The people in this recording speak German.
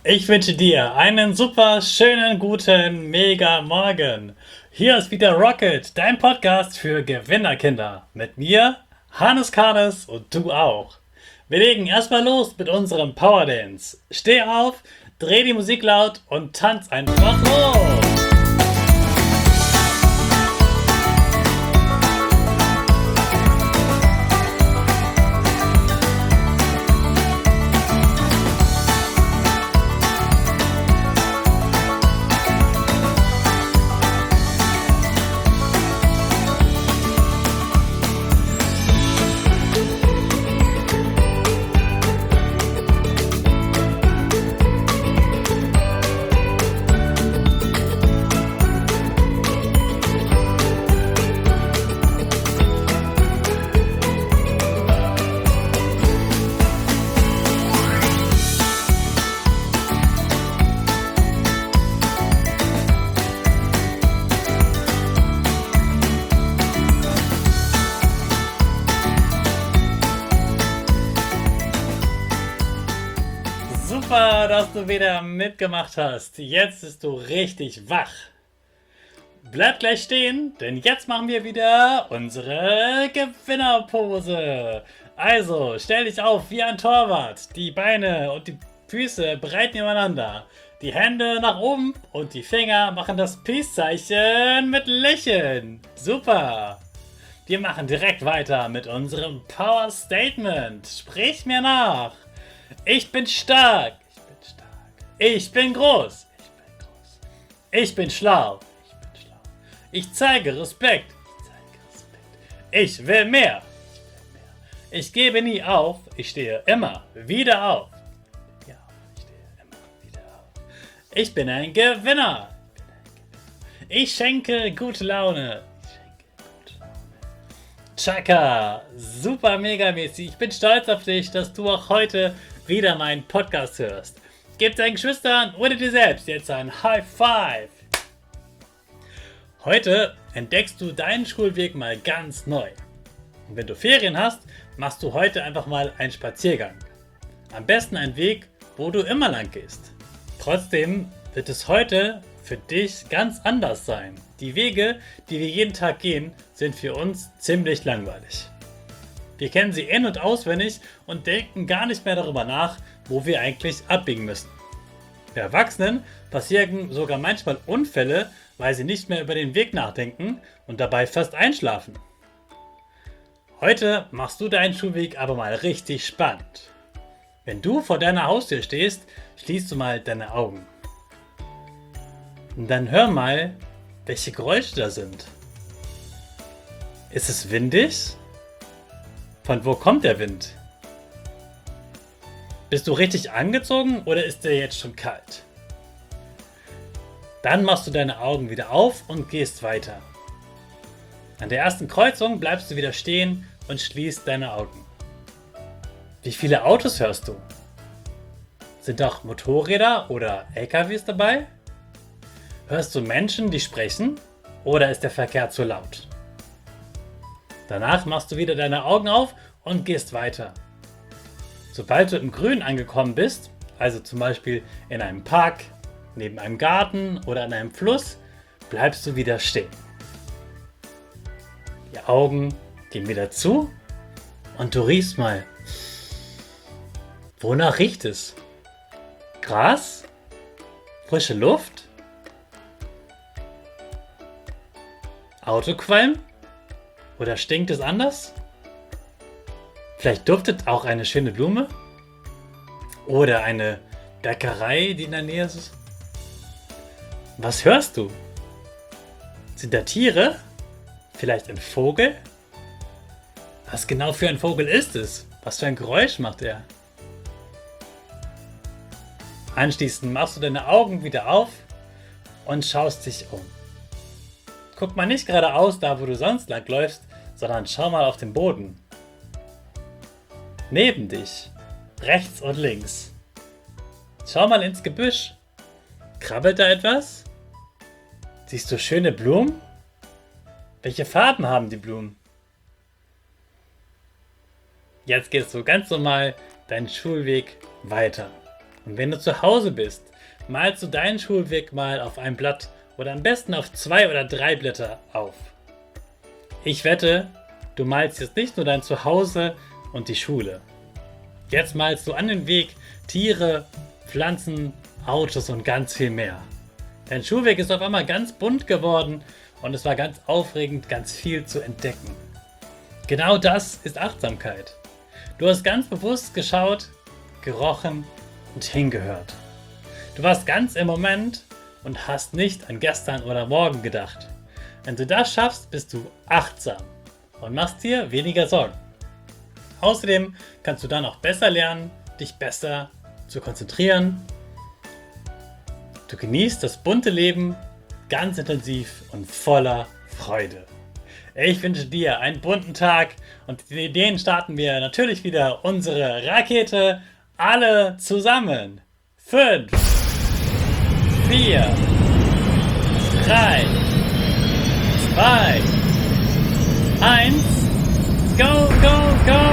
Ich wünsche dir einen super schönen, guten, mega Morgen. Hier ist wieder Rocket, dein Podcast für Gewinnerkinder. Mit mir, Hannes Karnes und du auch. Wir legen erstmal los mit unserem Power Dance. Steh auf, dreh die Musik laut und tanz einfach los. Super, dass du wieder mitgemacht hast. Jetzt bist du richtig wach. Bleib gleich stehen, denn jetzt machen wir wieder unsere Gewinnerpose. Also, stell dich auf wie ein Torwart. Die Beine und die Füße breit nebeneinander. Die Hände nach oben und die Finger machen das Peace-Zeichen mit Lächeln. Super. Wir machen direkt weiter mit unserem Power Statement. Sprich mir nach. Ich bin stark. Ich bin stark. Ich bin groß. Ich bin groß. Ich bin schlau. Ich bin schlau. Ich zeige Respekt. Ich zeige Respekt. Ich will mehr. Ich will mehr. Ich gebe nie auf. Ich stehe immer wieder auf. Ja, ich stehe immer wieder auf. Ich bin ein Gewinner. Ich schenke gute Laune. Chaka, super mega mäßig. Ich bin stolz auf dich, dass du auch heute wieder meinen Podcast hörst. Gib deinen Geschwistern oder dir selbst jetzt ein High Five. Heute entdeckst du deinen Schulweg mal ganz neu. Und wenn du Ferien hast, machst du heute einfach mal einen Spaziergang. Am besten einen Weg, wo du immer lang gehst. Trotzdem wird es heute für dich ganz anders sein. Die Wege, die wir jeden Tag gehen, sind für uns ziemlich langweilig. Wir kennen sie in- und auswendig und denken gar nicht mehr darüber nach, wo wir eigentlich abbiegen müssen. Bei Erwachsenen passieren sogar manchmal Unfälle, weil sie nicht mehr über den Weg nachdenken und dabei fast einschlafen. Heute machst du deinen Schulweg aber mal richtig spannend. Wenn du vor deiner Haustür stehst, schließt du mal deine Augen. Und dann hör mal, welche Geräusche da sind. Ist es windig? Von wo kommt der Wind? Bist du richtig angezogen oder ist der jetzt schon kalt? Dann machst du deine Augen wieder auf und gehst weiter. An der ersten Kreuzung bleibst du wieder stehen und schließt deine Augen. Wie viele Autos hörst du? Sind auch Motorräder oder LKWs dabei? Hörst du Menschen, die sprechen, oder ist der Verkehr zu laut? Danach machst du wieder deine Augen auf und gehst weiter. Sobald du im Grün angekommen bist, also zum Beispiel in einem Park, neben einem Garten oder an einem Fluss, bleibst du wieder stehen. Die Augen gehen wieder zu und du riechst mal. Wonach riecht es? Gras? Frische Luft? Autoqualm? Oder stinkt es anders? Vielleicht duftet auch eine schöne Blume? Oder eine Bäckerei, die in der Nähe ist? Was hörst du? Sind da Tiere? Vielleicht ein Vogel? Was genau für ein Vogel ist es? Was für ein Geräusch macht er? Anschließend machst du deine Augen wieder auf und schaust dich um. Guck mal nicht geradeaus, da wo du sonst lang läufst, sondern schau mal auf den Boden. Neben dich, rechts und links. Schau mal ins Gebüsch. Krabbelt da etwas? Siehst du schöne Blumen? Welche Farben haben die Blumen? Jetzt gehst du ganz normal deinen Schulweg weiter. Und wenn du zu Hause bist, malst du deinen Schulweg mal auf ein Blatt oder am besten auf 2 oder 3 Blätter auf. Ich wette, du malst jetzt nicht nur dein Zuhause und die Schule. Jetzt malst du an den Weg Tiere, Pflanzen, Autos und ganz viel mehr. Dein Schulweg ist auf einmal ganz bunt geworden und es war ganz aufregend, ganz viel zu entdecken. Genau das ist Achtsamkeit. Du hast ganz bewusst geschaut, gerochen und hingehört. Du warst ganz im Moment und hast nicht an gestern oder morgen gedacht. Wenn du das schaffst, bist du achtsam und machst dir weniger Sorgen. Außerdem kannst du dann auch besser lernen, dich besser zu konzentrieren. Du genießt das bunte Leben ganz intensiv und voller Freude. Ich wünsche dir einen bunten Tag und mit den starten wir natürlich wieder unsere Rakete alle zusammen. 5, 4, 3, 2, 1, go, go, go!